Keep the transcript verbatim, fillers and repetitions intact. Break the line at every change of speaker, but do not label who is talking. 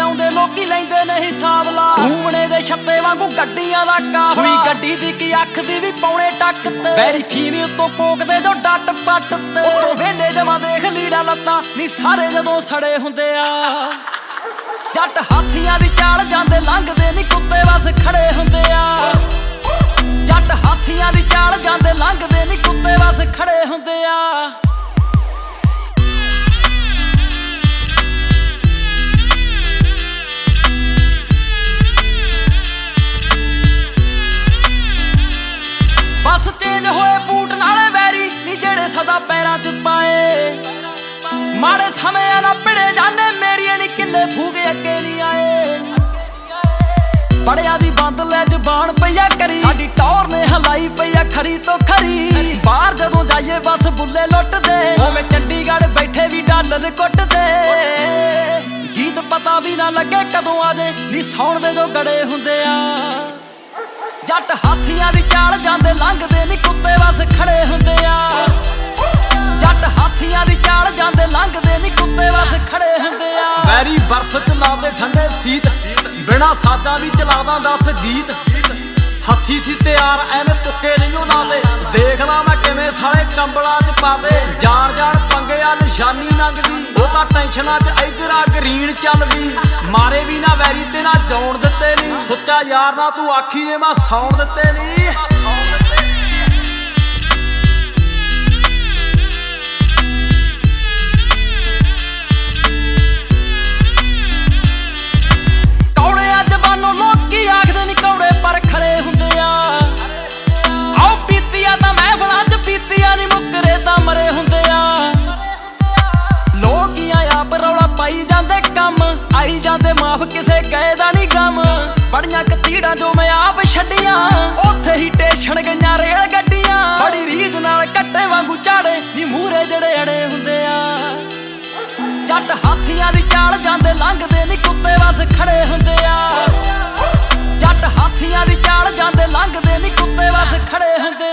ਆਉਂਦੇ ਲੋਕੀ ਲੈਂਦੇ ਨੇ ਹਿਸਾਬ ਲਾ ਘੂਮਣੇ ਦੇ ਛੱਤੇ ਵਾਂਗੂ ਗੱਡੀਆਂ ਦਾ ਕਾਫਲਾ ਸੂਈ ਗੱਡੀ ਦੀ ਕੀ ਅੱਖ ਦੀ ਵੀ ਪੌਣੇ ਟੱਕ ਤੇ ਵੈਰੀ ਫੀਮੇ ਉੱਤੋਂ ਕੋਕਦੇ ਜੋ ਡੱਟ ਪੱਟ ਤੇ ਉਤੋਂ ਵੇਲੇ ਜਮਾ ਦੇਖ ਲੀੜਾ ਲੱਤਾਂ ਨੀ ਸਾਰੇ ਜਦੋਂ ਸੜੇ ਹੁੰਦੇ ਆ ਜੱਟ ਹਾਥੀਆਂ ਦੀ ਚਾਲ ਜਾਂਦੇ ਲੰਘਦੇ ਨੀ ਕੁੱਤੇ ਬਸ ਖੜੇ ਹੁੰਦੇ ਆ ਜੱਟ ਹਾਥੀਆਂ ਦੀ ਚਾਲ ਜਾਂਦੇ ਲੰਘਦੇ ਨੀ ਕੁੱਤੇ ਬਸ ਖੜੇ ਹੁੰਦੇ ਆ ਬਸ ਚੇਂਜ ਹੋਏ ਬੂਟ ਨਾਲੇ ਵੈਰੀ ਨੀ ਜਿਹੜੇ ਸਦਾ ਪੈਰਾਂ 'ਚ ਪਾਏ ਮਾੜੇ ਸਮਿਆਂ ਨਾਲ ਭਿੜੇ ਜਾਣੇ ਮੇਰੀਏ ਨੀ ਕਿੱਲੇ ਫੂਕ ਅੱਗੇ ਨੀ ਆਏ ਬੜਿਆਂ ਦੀ ਬੰਦ ਲੈ ਜ਼ਬਾਨ ਪਈਆ ਕਰੀ ਸਾਡੀ ਟੌਰ ਨੇ ਹਲਾਈ ਪਈਆ ਖਰੀ ਤੋਂ ਖਰੀ ਬਾਹਰ ਜਦੋਂ ਜਾਈਏ ਬਸ ਬੁੱਲੇ ਲੁੱਟਦੇ ਉਵੇਂ ਚੰਡੀਗੜ੍ਹ ਬੈਠੇ ਵੀ ਡਾਲਰ ਕੁੱਟਦੇ ਗੀਤ ਪਤਾ ਵੀ ਨਾ ਲੱਗੇ ਕਦੋਂ ਆ ਜੇ ਨੀ ਸੌਣ ਦੇ ਜੋ ਗੜੇ ਹੁੰਦੇ ਆ ਜੱਟ ਹਾਥੀਆਂ ਦੀ ਚਾਲ ਜਾਂਦੇ ਲੰਘਦੇ ਨੀ ਕੁੱਤੇ ਬਸ ਖੜੇ ਹੁੰਦੇ ਆ ਜੱਟ ਹਾਥੀਆਂ ਦੀ ਚਾਲ ਜਾਂਦੇ ਲੰਘਦੇ ਨੀ ਕੁੱਤੇ ਬਸ ਖੜੇ ਹੁੰਦੇ ਆ ਵੈਰੀ ਬਰਫ਼ ਚ ਲਾਉਂਦੇ ਠੰਡੇ ਸੀਤ ਬਿਨਾ ਸਾਦਾ ਵੀ ਚਲਾਦਾ ਦਸ ਗੀਤ ਹੱਥੀ ਸੀ ਤਿਆਰ ਐਵੇਂ ਤੁੱਕੇ ਨਹੀਂ ਲਾਦੇ ਦੇਖ ਲਾ ਮੈਂ ਕਿਵੇਂ ਸਾਲੇ ਕੰਬਲਾਂ ਚ ਪਾਦੇ ਜਾਣ ਜਾਣ ਪੰਗੇ ਆ ਨਿਸ਼ਾਨੀ ਲੰਘਦੀ ਉਹ ਤਾਂ ਟੈਨਸ਼ਨਾਂ ਚ ਇਧਰ ਆ ਗਰੀਨ ਚੱਲਦੀ ਮਾਰੇ ਵੀ ਨਾ ਵੈਰੀ ਤੇ ਨਾ ਜਾਉਣ ਦਿੱਤੇ ਨਹੀਂ ਸੁੱਚਾ ਯਾਰ ਨਾ ਤੂੰ ਆਖੀ ਜੇ ਮੈਂ ਸੌਣ ਦਿੱਤੇ ਨਹੀਂ ਕੌੜੇ ਜ਼ਬਾਨੋਂ ਲੋਕੀ ਆਖਦੇ ਨੀ ਕੌੜੇ ਪਰ ਖਰੇ ਹੁੰਦੇ ਆ ਆਓ ਪੀਤੀਆ ਤਾਂ ਮਹਿਫਲਾਂ ਚ ਪੀਤੀਆ ਨੀ ਮੁੱਕਰੇ ਤਾਂ ਮਰੇ ਹੁੰਦੇ ਆ ਲੋਕੀਆਂ ਆਪ ਰੌਲਾ ਪਾਈ ਜਾਂਦੇ ਕੰਮ ਆਈ ਜਾਂਦੇ ਮਾਫ ਕਿਸੇ ਗਏ ਦਾ ਨੀ ਗਮ ਬੜੀਆਂ ਕਤੀੜਾਂ ਜੋ ਮੈਂ ਆਪ ਛੱਡੀਆਂ ਉੱਥੇ ਹੀ ਟੇਸ਼ਨ ਗਈਆਂ ਰੇਲ ਗੱਡੀਆਂ ਬੜੀ ਰੀਝ ਨਾਲ ਕੱਟੇ ਵਾਂਗੂ ਝਾੜੇ ਨੀ ਮੂਹਰੇ ਜਿਹੜੇ ਅੜੇ ਹੁੰਦੇ ਆ ਜੱਟ ਹਾਥੀਆਂ ਦੀ ਚਾਲ ਜਾਂਦੇ ਲੰਘਦੇ ਨੀ ਕੁੱਤੇ ਬਸ ਖੜੇ ਹੁੰਦੇ ਆ ਜੱਟ ਹਾਥੀਆਂ ਦੀ ਚਾਲ ਜਾਂਦੇ ਲੰਘਦੇ ਨੀ ਕੁੱਤੇ ਬਸ ਖੜੇ ਹੁੰਦੇ